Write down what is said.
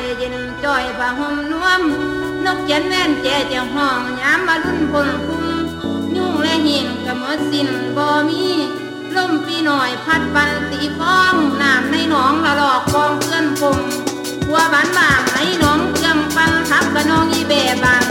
เย็นจ่อยผ้าห่มนวมนกเขียนแว่นแจ่จะห้องยามมารุ่นพลคุ้มยุ่งและหินกะหมดสิ้นบ่มีลมปีหน่อยพัดปันตีฟ้องน้ำในหนองละลอกกองเพื่อนผมหัวบ้านบางในหนองเชื่อมปันทับกะนองอีเบบาง